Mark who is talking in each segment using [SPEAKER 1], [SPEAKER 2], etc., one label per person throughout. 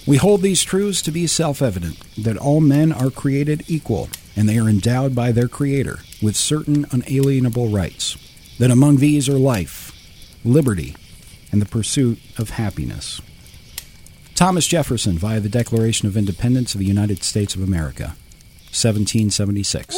[SPEAKER 1] We hold these truths to be self-evident, that all men are created equal, and they are endowed by their Creator with certain unalienable rights, that among these are life, liberty, and the pursuit of happiness. Thomas Jefferson, via the Declaration of Independence of the United States of America, 1776.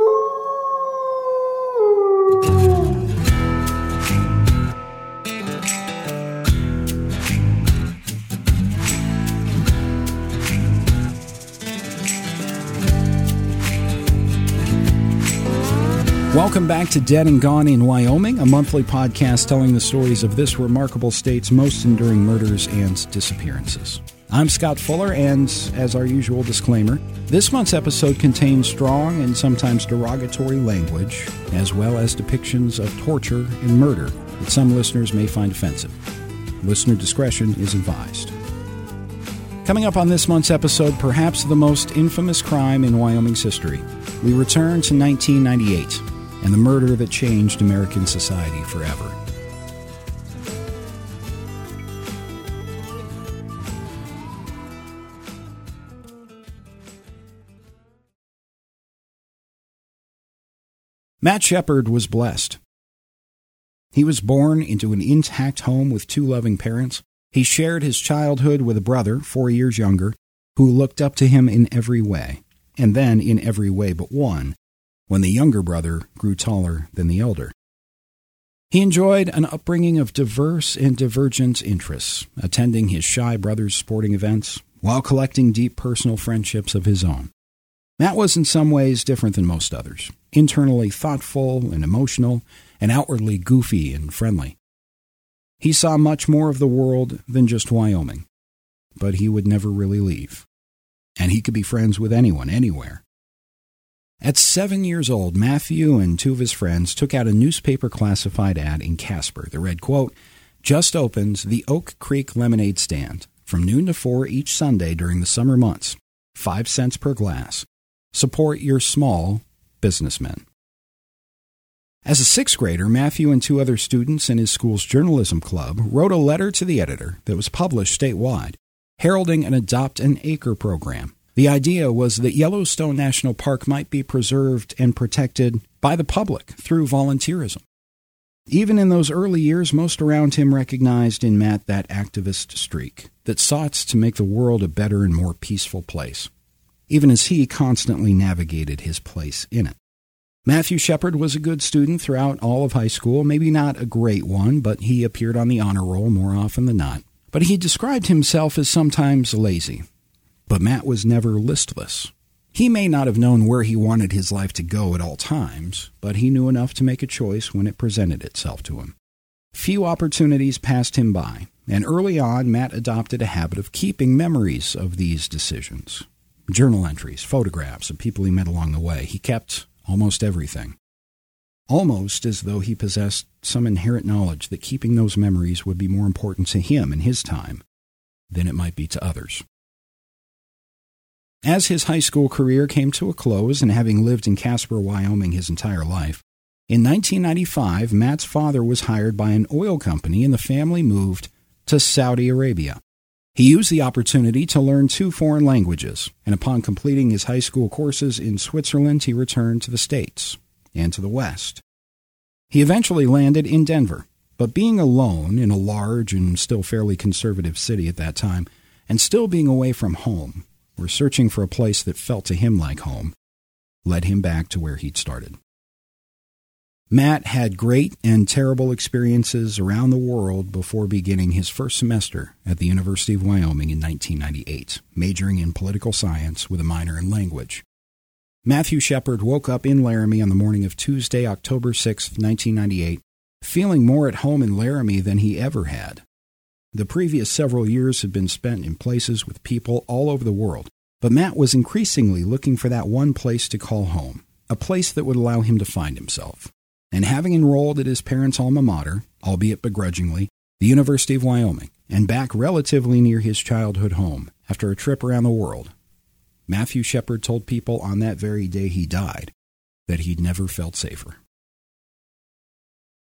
[SPEAKER 1] Welcome back to Dead and Gone in Wyoming, a monthly podcast telling the stories of this remarkable state's most enduring murders and disappearances. I'm Scott Fuller, and as our usual disclaimer, this month's episode contains strong and sometimes derogatory language, as well as depictions of torture and murder that some listeners may find offensive. Listener discretion is advised. Coming up on this month's episode, perhaps the most infamous crime in Wyoming's history. We return to 1998 and the murder that changed American society forever. Matt Shepard was blessed. He was born into an intact home with two loving parents. He shared his childhood with a brother, 4 years younger, who looked up to him in every way, and then in every way but one, when the younger brother grew taller than the elder. He enjoyed an upbringing of diverse and divergent interests, attending his shy brother's sporting events, while collecting deep personal friendships of his own. Matt was in some ways different than most others, internally thoughtful and emotional, and outwardly goofy and friendly. He saw much more of the world than just Wyoming, but he would never really leave. And he could be friends with anyone, anywhere. At 7 years old, Matthew and two of his friends took out a newspaper classified ad in Casper that read, quote, "Just opens the Oak Creek Lemonade Stand from noon to 4 each Sunday during the summer months. 5 cents per glass. Support your small businessmen." As a sixth grader, Matthew and two other students in his school's journalism club wrote a letter to the editor that was published statewide, heralding an Adopt an Acre program. The idea was that Yellowstone National Park might be preserved and protected by the public through volunteerism. Even in those early years, most around him recognized in Matt that activist streak that sought to make the world a better and more peaceful place, even as he constantly navigated his place in it. Matthew Shepard was a good student throughout all of high school, maybe not a great one, but he appeared on the honor roll more often than not. But he described himself as sometimes lazy. But Matt was never listless. He may not have known where he wanted his life to go at all times, but he knew enough to make a choice when it presented itself to him. Few opportunities passed him by, and early on, Matt adopted a habit of keeping memories of these decisions. Journal entries, photographs of people he met along the way. He kept almost everything. Almost as though he possessed some inherent knowledge that keeping those memories would be more important to him in his time than it might be to others. As his high school career came to a close, and having lived in Casper, Wyoming his entire life, in 1995, Matt's father was hired by an oil company and the family moved to Saudi Arabia. He used the opportunity to learn 2 foreign languages, and upon completing his high school courses in Switzerland, he returned to the States and to the West. He eventually landed in Denver, but being alone in a large and still fairly conservative city at that time, and still being away from home, or searching for a place that felt to him like home, led him back to where he'd started. Matt had great and terrible experiences around the world before beginning his first semester at the University of Wyoming in 1998, majoring in political science with a minor in language. Matthew Shepard woke up in Laramie on the morning of Tuesday, October 6, 1998, feeling more at home in Laramie than he ever had. The previous several years had been spent in places with people all over the world, but Matt was increasingly looking for that one place to call home, a place that would allow him to find himself. And having enrolled at his parents' alma mater, albeit begrudgingly, the University of Wyoming, and back relatively near his childhood home after a trip around the world, Matthew Shepard told people on that very day he died that he'd never felt safer.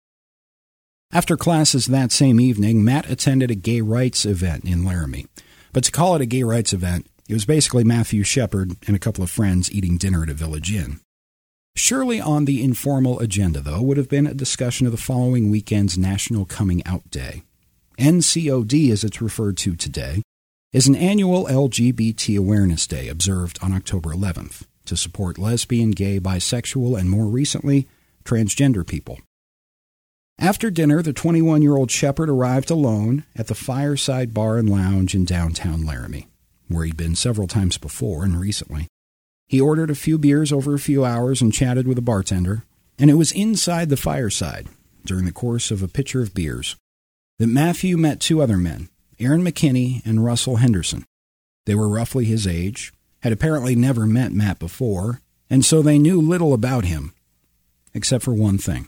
[SPEAKER 1] After classes that same evening, Matt attended a gay rights event in Laramie. But to call it a gay rights event, it was basically Matthew Shepard and a couple of friends eating dinner at a Village Inn. Surely on the informal agenda, though, would have been a discussion of the following weekend's National Coming Out Day. NCOD, as it's referred to today, is an annual LGBT Awareness Day observed on October 11th to support lesbian, gay, bisexual, and more recently, transgender people. After dinner, the 21-year-old Shepard arrived alone at the Fireside Bar and Lounge in downtown Laramie, where he'd been several times before and recently. He ordered a few beers over a few hours and chatted with a bartender, and it was inside the Fireside, during the course of a pitcher of beers, that Matthew met two other men, Aaron McKinney and Russell Henderson. They were roughly his age, had apparently never met Matt before, and so they knew little about him, except for one thing.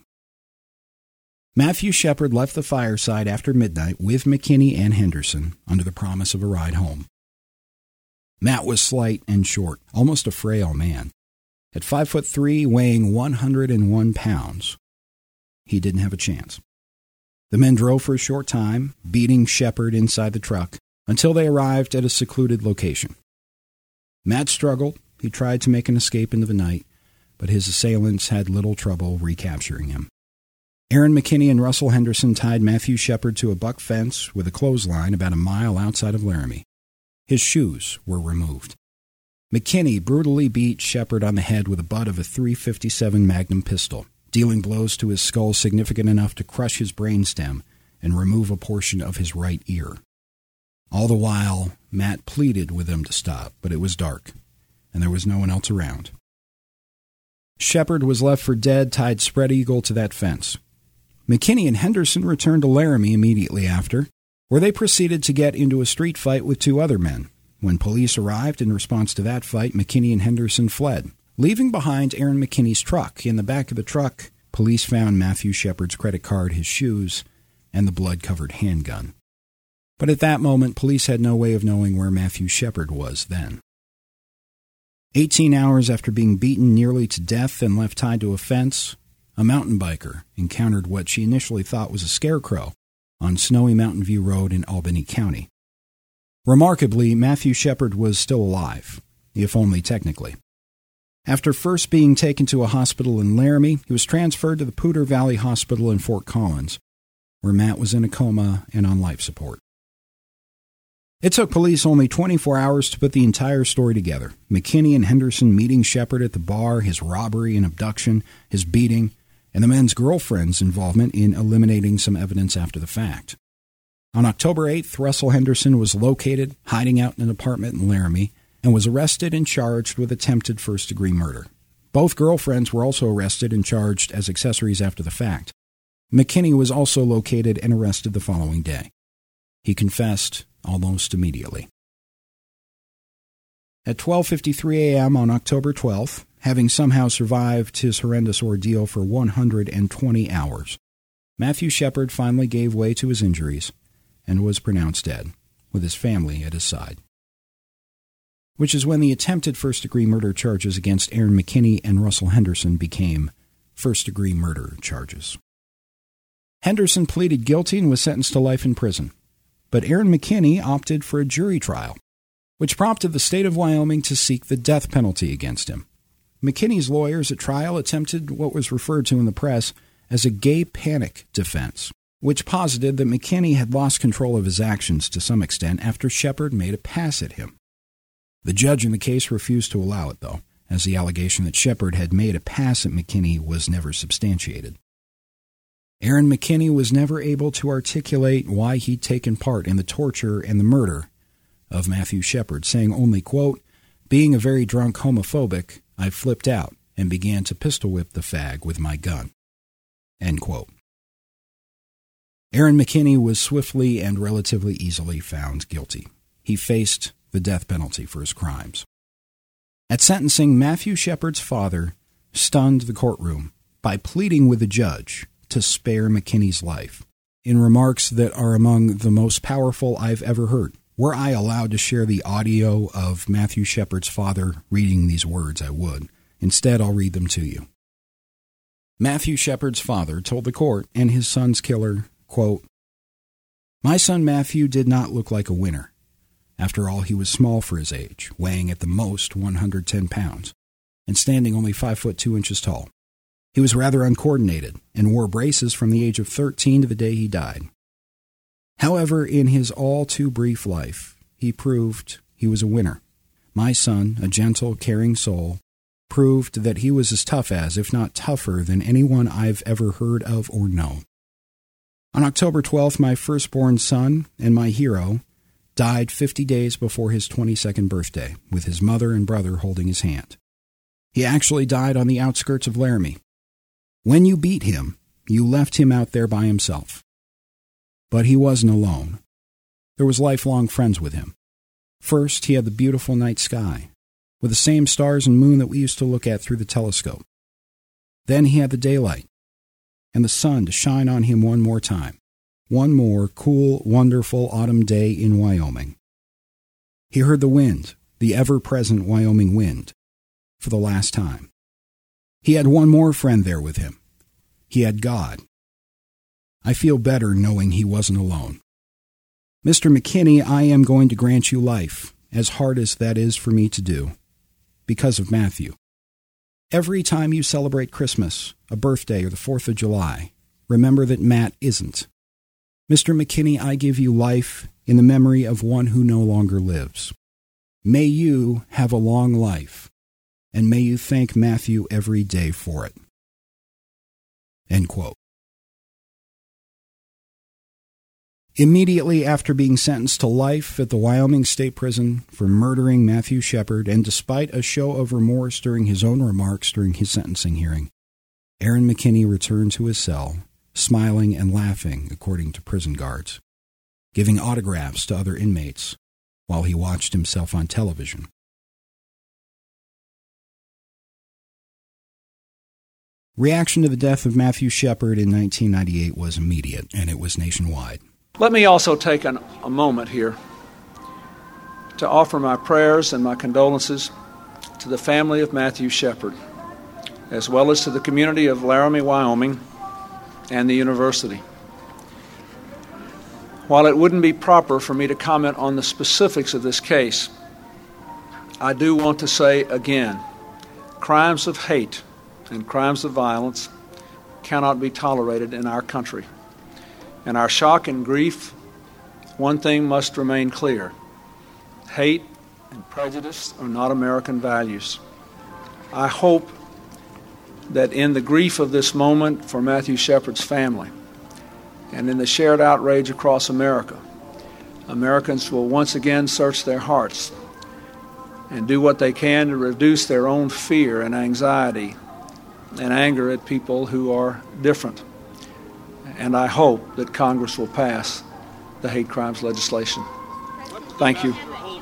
[SPEAKER 1] Matthew Shepard left the Fireside after midnight with McKinney and Henderson under the promise of a ride home. Matt was slight and short, almost a frail man. At 5'3", weighing 101 pounds, he didn't have a chance. The men drove for a short time, beating Shepard inside the truck, until they arrived at a secluded location. Matt struggled. He tried to make an escape into the night, but his assailants had little trouble recapturing him. Aaron McKinney and Russell Henderson tied Matthew Shepard to a buck fence with a clothesline about a mile outside of Laramie. His shoes were removed. McKinney brutally beat Shepard on the head with the butt of a .357 Magnum pistol, dealing blows to his skull significant enough to crush his brainstem and remove a portion of his right ear. All the while, Matt pleaded with them to stop, but it was dark, and there was no one else around. Shepard was left for dead, tied spread eagle to that fence. McKinney and Henderson returned to Laramie immediately after, where they proceeded to get into a street fight with two other men. When police arrived in response to that fight, McKinney and Henderson fled, leaving behind Aaron McKinney's truck. In the back of the truck, police found Matthew Shepard's credit card, his shoes, and the blood-covered handgun. But at that moment, police had no way of knowing where Matthew Shepard was then. 18 hours after being beaten nearly to death and left tied to a fence, a mountain biker encountered what she initially thought was a scarecrow on Snowy Mountain View Road in Albany County. Remarkably, Matthew Shepard was still alive, if only technically. After first being taken to a hospital in Laramie, he was transferred to the Poudre Valley Hospital in Fort Collins, where Matt was in a coma and on life support. It took police only 24 hours to put the entire story together. McKinney and Henderson meeting Shepard at the bar, his robbery and abduction, his beating, and the men's girlfriend's involvement in eliminating some evidence after the fact. On October 8th, Russell Henderson was located, hiding out in an apartment in Laramie, and was arrested and charged with attempted first-degree murder. Both girlfriends were also arrested and charged as accessories after the fact. McKinney was also located and arrested the following day. He confessed almost immediately. At 12:53 a.m. on October 12th, having somehow survived his horrendous ordeal for 120 hours, Matthew Shepard finally gave way to his injuries and was pronounced dead, with his family at his side. Which is when the attempted first-degree murder charges against Aaron McKinney and Russell Henderson became first-degree murder charges. Henderson pleaded guilty and was sentenced to life in prison, but Aaron McKinney opted for a jury trial, which prompted the state of Wyoming to seek the death penalty against him. McKinney's lawyers at trial attempted what was referred to in the press as a gay panic defense, which posited that McKinney had lost control of his actions to some extent after Shepard made a pass at him. The judge in the case refused to allow it, though, as the allegation that Shepard had made a pass at McKinney was never substantiated. Aaron McKinney was never able to articulate why he'd taken part in the torture and the murder of Matthew Shepard, saying only, quote, "Being a very drunk homophobic, I flipped out and began to pistol whip the fag with my gun," end quote. Aaron McKinney was swiftly and relatively easily found guilty. He faced the death penalty for his crimes. At sentencing, Matthew Shepard's father stunned the courtroom by pleading with the judge to spare McKinney's life, in remarks that are among the most powerful I've ever heard. Were I allowed to share the audio of Matthew Shepard's father reading these words, I would. Instead, I'll read them to you. Matthew Shepard's father told the court and his son's killer, quote, "My son Matthew did not look like a winner. After all, he was small for his age, weighing at the most 110 pounds, and standing only 5 foot 2 inches tall. He was rather uncoordinated and wore braces from the age of 13 to the day he died. However, in his all too brief life, he proved he was a winner. My son, a gentle, caring soul, proved that he was as tough as, if not tougher, than anyone I've ever heard of or known. On October 12th, my firstborn son and my hero died 50 days before his 22nd birthday, with his mother and brother holding his hand. He actually died on the outskirts of Laramie. When you beat him, you left him out there by himself. But he wasn't alone. There was lifelong friends with him. First, he had the beautiful night sky, with the same stars and moon that we used to look at through the telescope. Then he had the daylight, and the sun to shine on him one more time. One more cool, wonderful autumn day in Wyoming. He heard the wind, the ever-present Wyoming wind, for the last time. He had one more friend there with him. He had God. I feel better knowing he wasn't alone. Mr. McKinney, I am going to grant you life, as hard as that is for me to do, because of Matthew. Every time you celebrate Christmas, a birthday, or the 4th of July, remember that Matt isn't. Mr. McKinney, I give you life in the memory of one who no longer lives. May you have a long life, and may you thank Matthew every day for it. End quote. Immediately after being sentenced to life at the Wyoming State Prison for murdering Matthew Shepard, and despite a show of remorse during his own remarks during his sentencing hearing, Aaron McKinney returned to his cell, smiling and laughing, according to prison guards, giving autographs to other inmates while he watched himself on television. Reaction to the death of Matthew Shepard in 1998 was immediate, and it was nationwide.
[SPEAKER 2] Let me also take a moment here to offer my prayers and my condolences to the family of Matthew Shepard, as well as to the community of Laramie, Wyoming, and the university. While it wouldn't be proper for me to comment on the specifics of this case, I do want to say again, crimes of hate and crimes of violence cannot be tolerated in our country. In our shock and grief, one thing must remain clear. Hate and prejudice are not American values. I hope that in the grief of this moment for Matthew Shepard's family and in the shared outrage across America, Americans will once again search their hearts and do what they can to reduce their own fear and anxiety and anger at people who are different. And I hope that Congress will pass the hate crimes legislation. Thank you.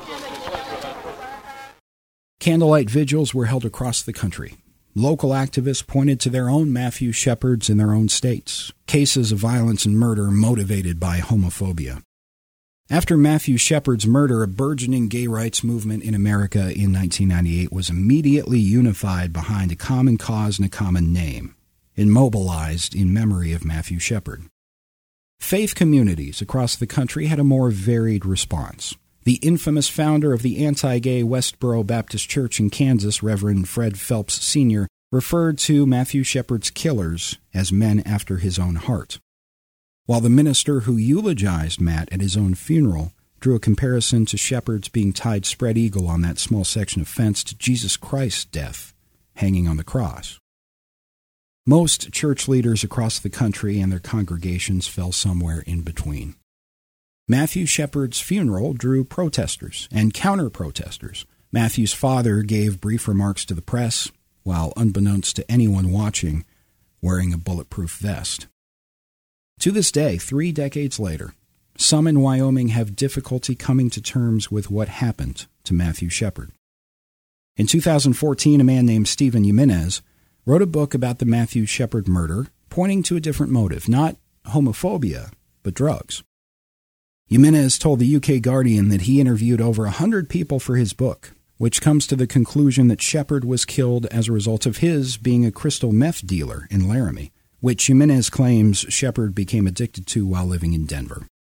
[SPEAKER 1] Candlelight vigils were held across the country. Local activists pointed to their own Matthew Shepards in their own states, cases of violence and murder motivated by homophobia. After Matthew Shepard's murder, a burgeoning gay rights movement in America in 1998 was immediately unified behind a common cause and a common name, and mobilized in memory of Matthew Shepard. Faith communities across the country had a more varied response. The infamous founder of the anti-gay Westboro Baptist Church in Kansas, Reverend Fred Phelps Sr., referred to Matthew Shepard's killers as men after his own heart, while the minister who eulogized Matt at his own funeral drew a comparison to Shepard's being tied spread eagle on that small section of fence to Jesus Christ's death, hanging on the cross. Most church leaders across the country and their congregations fell somewhere in between. Matthew Shepard's funeral drew protesters and counter-protesters. Matthew's father gave brief remarks to the press, while unbeknownst to anyone watching, wearing a bulletproof vest. To this day, 3 decades later, some in Wyoming have difficulty coming to terms with what happened to Matthew Shepard. In 2014, a man named Stephen Jimenez wrote a book about the Matthew Shepard murder, pointing to a different motive, not homophobia, but drugs. Jimenez told the UK Guardian that he interviewed over 100 people for his book, which comes to the conclusion that Shepard was killed as a result of his being a crystal meth dealer in Laramie, which Jimenez claims Shepard became addicted to while living in Denver.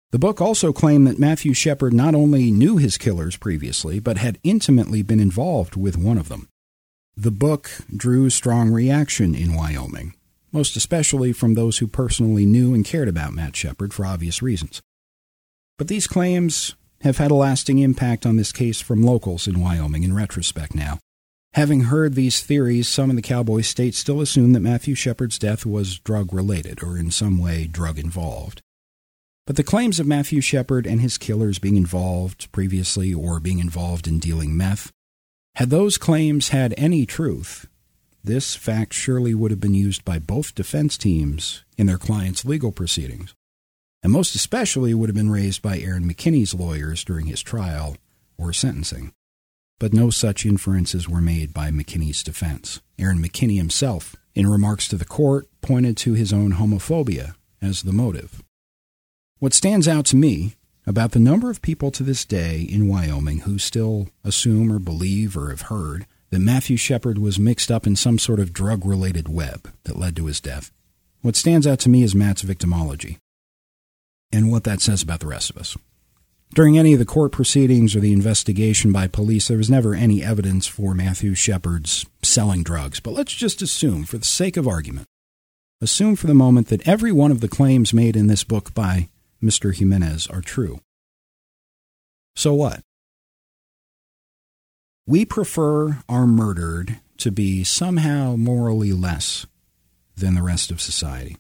[SPEAKER 1] The book also claimed that Matthew Shepard not only knew his killers previously, but had intimately been involved with one of them. The book drew strong reaction in Wyoming, most especially from those who personally knew and cared about Matt Shepard for obvious reasons. But these claims have had a lasting impact on this case from locals in Wyoming in retrospect now. Having heard these theories, some in the cowboy state still assume that Matthew Shepard's death was drug-related or in some way drug-involved. But the claims of Matthew Shepard and his killers being involved previously or being involved in dealing meth, had those claims had any truth, this fact surely would have been used by both defense teams in their clients' legal proceedings, and most especially would have been raised by Aaron McKinney's lawyers during his trial or sentencing. But no such inferences were made by McKinney's defense. Aaron McKinney himself, in remarks to the court, pointed to his own homophobia as the motive. What stands out to me about the number of people to this day in Wyoming who still assume or believe or have heard that Matthew Shepard was mixed up in some sort of drug-related web that led to his death, what stands out to me is Matt's victimology and what that says about the rest of us. During any of the court proceedings or the investigation by police, there was never any evidence for Matthew Shepard's selling drugs. But let's just assume, for the sake of argument, assume for the moment that every one of the claims made in this book by Mr. Jimenez are true. So what? We prefer our murdered to be somehow morally less than the rest of society.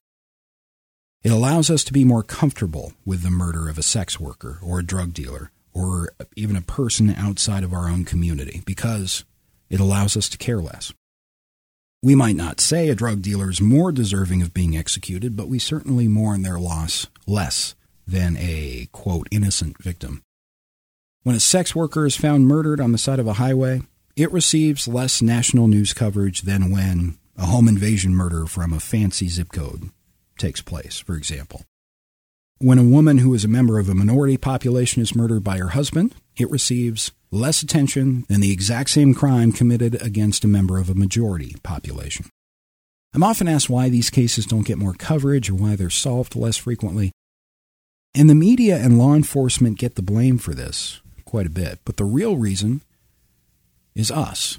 [SPEAKER 1] It allows us to be more comfortable with the murder of a sex worker or a drug dealer or even a person outside of our own community because it allows us to care less. We might not say a drug dealer is more deserving of being executed, but we certainly mourn their loss less than a, quote, innocent victim. When a sex worker is found murdered on the side of a highway, it receives less national news coverage than when a home invasion murder from a fancy zip code takes place, for example. When a woman who is a member of a minority population is murdered by her husband, it receives less attention than the exact same crime committed against a member of a majority population. I'm often asked why these cases don't get more coverage or why they're solved less frequently. And the media and law enforcement get the blame for this quite a bit. But the real reason is us.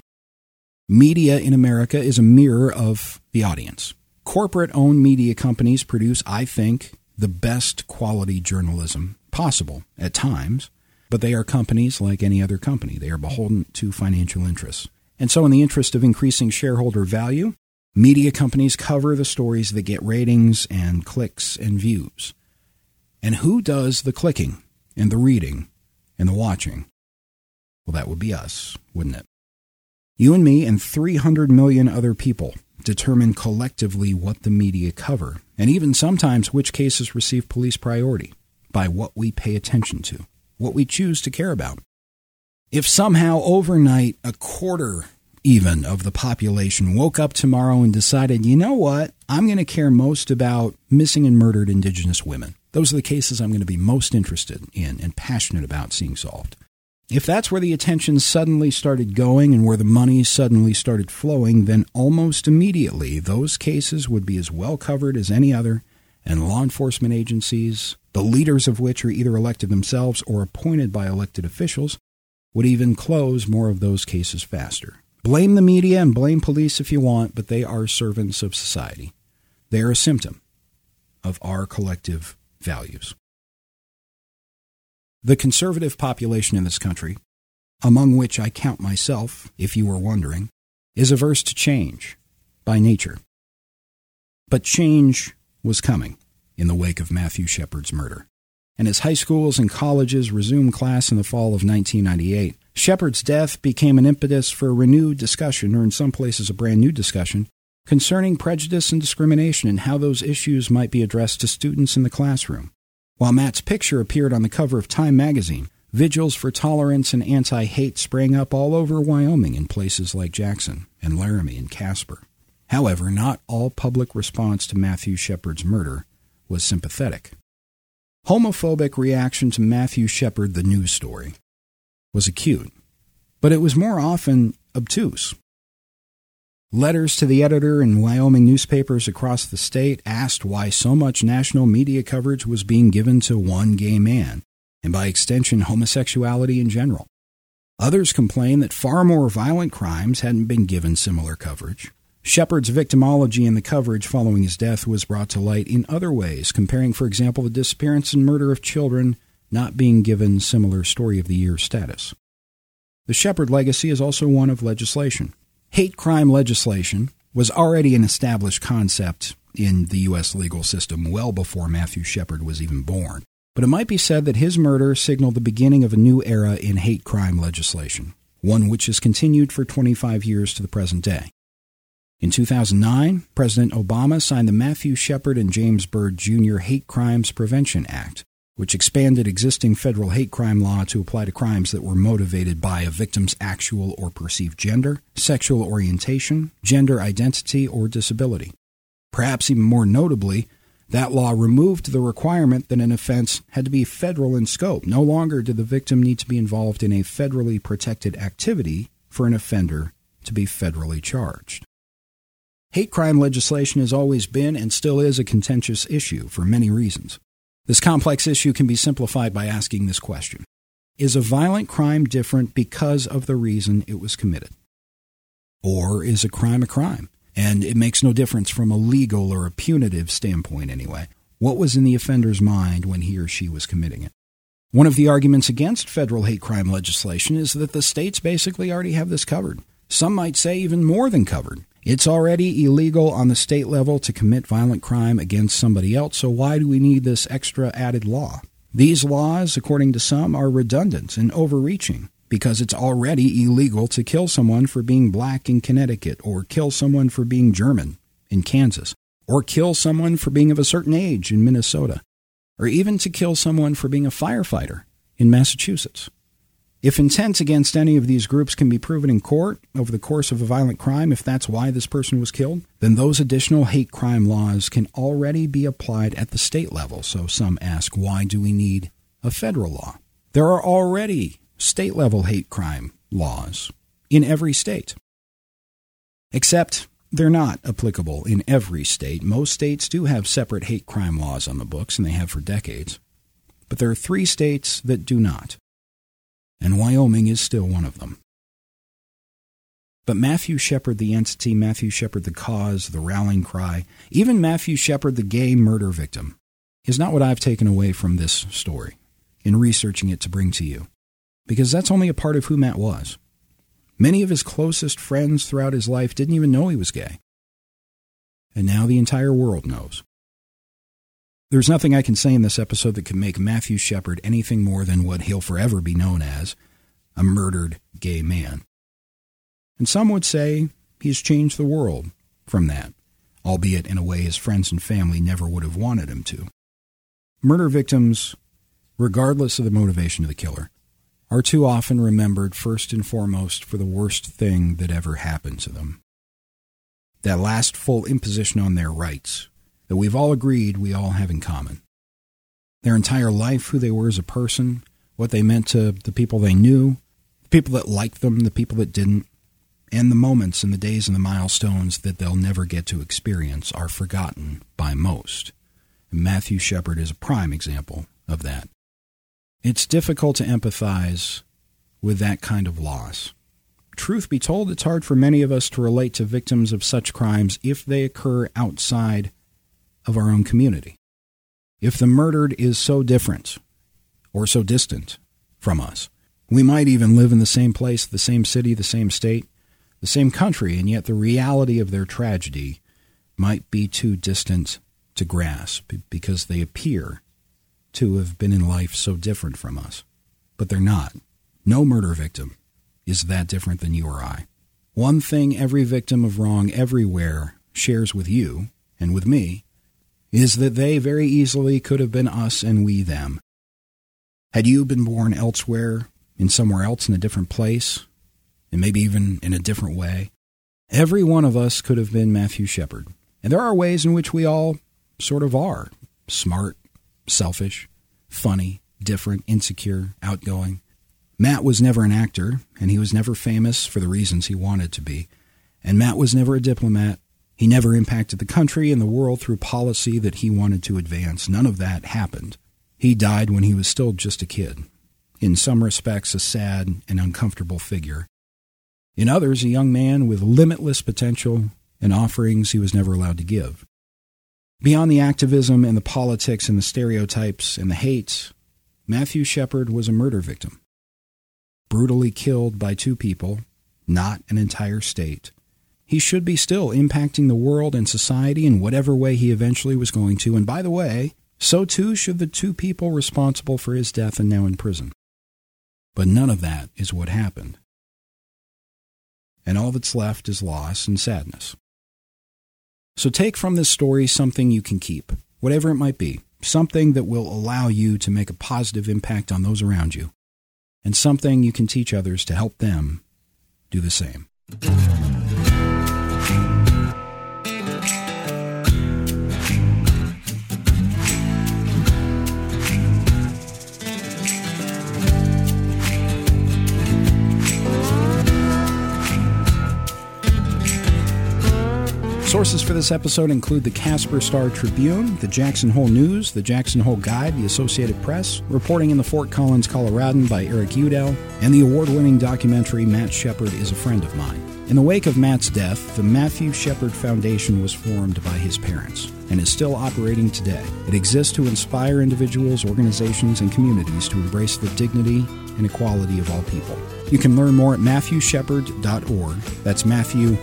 [SPEAKER 1] Media in America is a mirror of the audience. Corporate-owned media companies produce, I think, the best quality journalism possible at times, but they are companies like any other company. They are beholden to financial interests. And so in the interest of increasing shareholder value, media companies cover the stories that get ratings and clicks and views. And who does the clicking and the reading and the watching? Well, that would be us, wouldn't it? You and me and 300 million other people determine collectively what the media cover, and even sometimes which cases receive police priority, by what we pay attention to, what we choose to care about. If somehow overnight a quarter even of the population woke up tomorrow and decided, you know what, I'm going to care most about missing and murdered Indigenous women. Those are the cases I'm going to be most interested in and passionate about seeing solved. If that's where the attention suddenly started going and where the money suddenly started flowing, then almost immediately those cases would be as well covered as any other, and law enforcement agencies, the leaders of which are either elected themselves or appointed by elected officials, would even close more of those cases faster. Blame the media and blame police if you want, but they are servants of society. They are a symptom of our collective values. The conservative population in this country, among which I count myself, if you were wondering, is averse to change by nature. But change was coming in the wake of Matthew Shepard's murder. And as high schools and colleges resumed class in the fall of 1998, Shepard's death became an impetus for a renewed discussion, or in some places a brand new discussion, concerning prejudice and discrimination and how those issues might be addressed to students in the classroom. While Matt's picture appeared on the cover of Time magazine, vigils for tolerance and anti-hate sprang up all over Wyoming in places like Jackson and Laramie and Casper. However, not all public response to Matthew Shepard's murder was sympathetic. Homophobic reaction to Matthew Shepard, the news story, was acute, but it was more often obtuse. Letters to the editor in Wyoming newspapers across the state asked why so much national media coverage was being given to one gay man, and by extension homosexuality in general. Others complained that far more violent crimes hadn't been given similar coverage. Shepard's victimology in the coverage following his death was brought to light in other ways, comparing, for example, the disappearance and murder of children not being given similar Story of the Year status. The Shepard legacy is also one of legislation. Hate crime legislation was already an established concept in the U.S. legal system well before Matthew Shepard was even born. But it might be said that his murder signaled the beginning of a new era in hate crime legislation, one which has continued for 25 years to the present day. In 2009, President Obama signed the Matthew Shepard and James Byrd Jr. Hate Crimes Prevention Act, which expanded existing federal hate crime law to apply to crimes that were motivated by a victim's actual or perceived gender, sexual orientation, gender identity, or disability. Perhaps even more notably, that law removed the requirement that an offense had to be federal in scope. No longer did the victim need to be involved in a federally protected activity for an offender to be federally charged. Hate crime legislation has always been and still is a contentious issue for many reasons. This complex issue can be simplified by asking this question: is a violent crime different because of the reason it was committed? Or is a crime, and it makes no difference from a legal or a punitive standpoint anyway? What was in the offender's mind when he or she was committing it? One of the arguments against federal hate crime legislation is that the states basically already have this covered. Some might say even more than covered. It's already illegal on the state level to commit violent crime against somebody else, so why do we need this extra added law? These laws, according to some, are redundant and overreaching because it's already illegal to kill someone for being black in Connecticut, or kill someone for being German in Kansas, or kill someone for being of a certain age in Minnesota, or even to kill someone for being a firefighter in Massachusetts. If intent against any of these groups can be proven in court over the course of a violent crime, if that's why this person was killed, then those additional hate crime laws can already be applied at the state level. So some ask, why do we need a federal law? There are already state-level hate crime laws in every state. Except they're not applicable in every state. Most states do have separate hate crime laws on the books, and they have for decades. But there are 3 states that do not. And Wyoming is still one of them. But Matthew Shepard, the entity, Matthew Shepard, the cause, the rallying cry, even Matthew Shepard, the gay murder victim, is not what I've taken away from this story in researching it to bring to you, because that's only a part of who Matt was. Many of his closest friends throughout his life didn't even know he was gay. And now the entire world knows. There's nothing I can say in this episode that can make Matthew Shepard anything more than what he'll forever be known as, a murdered gay man. And some would say he's changed the world from that, albeit in a way his friends and family never would have wanted him to. Murder victims, regardless of the motivation of the killer, are too often remembered first and foremost for the worst thing that ever happened to them. That last full imposition on their rights that we've all agreed we all have in common. Their entire life, who they were as a person, what they meant to the people they knew, the people that liked them, the people that didn't, and the moments and the days and the milestones that they'll never get to experience are forgotten by most. And Matthew Shepard is a prime example of that. It's difficult to empathize with that kind of loss. Truth be told, it's hard for many of us to relate to victims of such crimes if they occur outside of our own community. If the murdered is so different or so distant from us, we might even live in the same place, the same city, the same state, the same country, and yet the reality of their tragedy might be too distant to grasp because they appear to have been in life so different from us. But they're not. No murder victim is that different than you or I. One thing every victim of wrong everywhere shares with you and with me is that they very easily could have been us and we them. Had you been born elsewhere, in somewhere else in a different place, and maybe even in a different way, every one of us could have been Matthew Shepard. And there are ways in which we all sort of are. Smart, selfish, funny, different, insecure, outgoing. Matt was never an actor, and he was never famous for the reasons he wanted to be. And Matt was never a diplomat. He never impacted the country and the world through policy that he wanted to advance. None of that happened. He died when he was still just a kid. In some respects, a sad and uncomfortable figure. In others, a young man with limitless potential and offerings he was never allowed to give. Beyond the activism and the politics and the stereotypes and the hate, Matthew Shepard was a murder victim. Brutally killed by two people, not an entire state. He should be still impacting the world and society in whatever way he eventually was going to. And by the way, so too should the two people responsible for his death and now in prison. But none of that is what happened. And all that's left is loss and sadness. So take from this story something you can keep, whatever it might be, something that will allow you to make a positive impact on those around you, and something you can teach others to help them do the same. Sources for this episode include the Casper Star-Tribune, the Jackson Hole News, the Jackson Hole Guide, the Associated Press, reporting in the Fort Collins Coloradan by Eric Udell, and the award-winning documentary Matt Shepard is a Friend of Mine. In the wake of Matt's death, the Matthew Shepard Foundation was formed by his parents and is still operating today. It exists to inspire individuals, organizations, and communities to embrace the dignity and equality of all people. You can learn more at matthewshepard.org. That's Matthew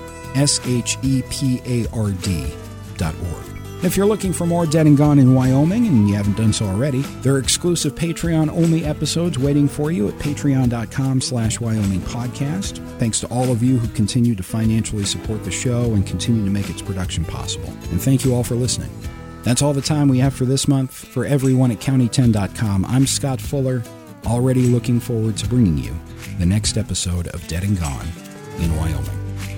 [SPEAKER 1] SHEPARD.org. If you're looking for more Dead and Gone in Wyoming, and you haven't done so already, there are exclusive Patreon-only episodes waiting for you at patreon.com/Wyoming Podcast. Thanks to all of you who continue to financially support the show and continue to make its production possible. And thank you all for listening. That's all the time we have for this month. For everyone at county10.com, I'm Scott Fuller, already looking forward to bringing you the next episode of Dead and Gone in Wyoming.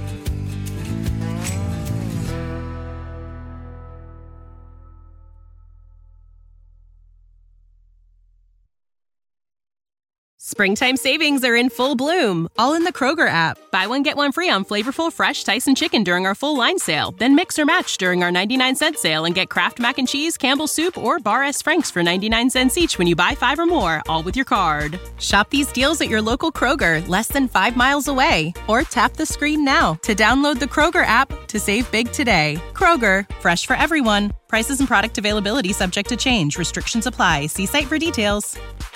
[SPEAKER 3] Springtime savings are in full bloom, all in the Kroger app. Buy one, get one free on flavorful, fresh Tyson chicken during our full line sale. Then mix or match during our 99-cent sale and get Kraft Mac and Cheese, Campbell's Soup, or Bar S. Frank's for 99 cents each when you buy 5 or more, all with your card. Shop these deals at your local Kroger, less than 5 miles away. Or tap the screen now to download the Kroger app to save big today. Kroger, fresh for everyone. Prices and product availability subject to change. Restrictions apply. See site for details.